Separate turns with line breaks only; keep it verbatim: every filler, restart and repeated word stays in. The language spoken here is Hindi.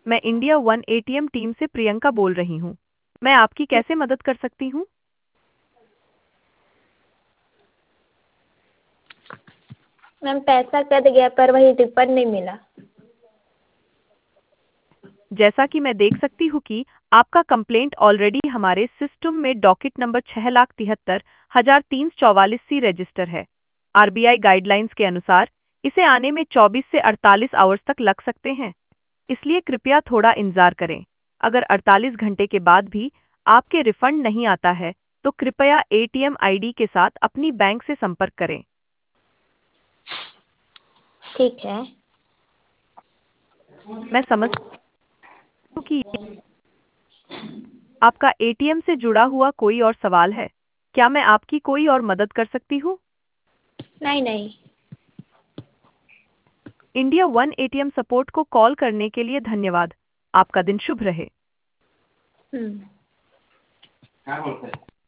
मैं इंडिया वन एटीएम टीम से प्रियंका बोल रही हूँ। मैं आपकी कैसे मदद कर सकती हूँ?
मैम पैसा कट गया पर वही रिफंड नहीं मिला।
जैसा कि मैं देख सकती हूँ कि आपका कंप्लेंट ऑलरेडी हमारे सिस्टम में डॉकेट नंबर छह लाख तिहत्तर हजार तीन सौ चौवालीस सी रजिस्टर है। आरबीआई गाइडलाइंस के अनुसार इसे आने में चौबीस से अड़तालीस आवर्स तक लग सकते हैं, इसलिए कृपया थोड़ा इंतजार करें। अगर अड़तालीस घंटे के बाद भी आपके रिफंड नहीं आता है, तो कृपया एटीएम आईडी के साथ अपनी बैंक से संपर्क करें।
ठीक है।
मैं समझ हूँ कि आपका एटीएम से जुड़ा हुआ कोई और सवाल है। क्या मैं आपकी कोई और मदद कर सकती हूँ?
नहीं नहीं।
इंडिया वन एटीएम सपोर्ट को कॉल करने के लिए धन्यवाद। आपका दिन शुभ रहे।
हम्म।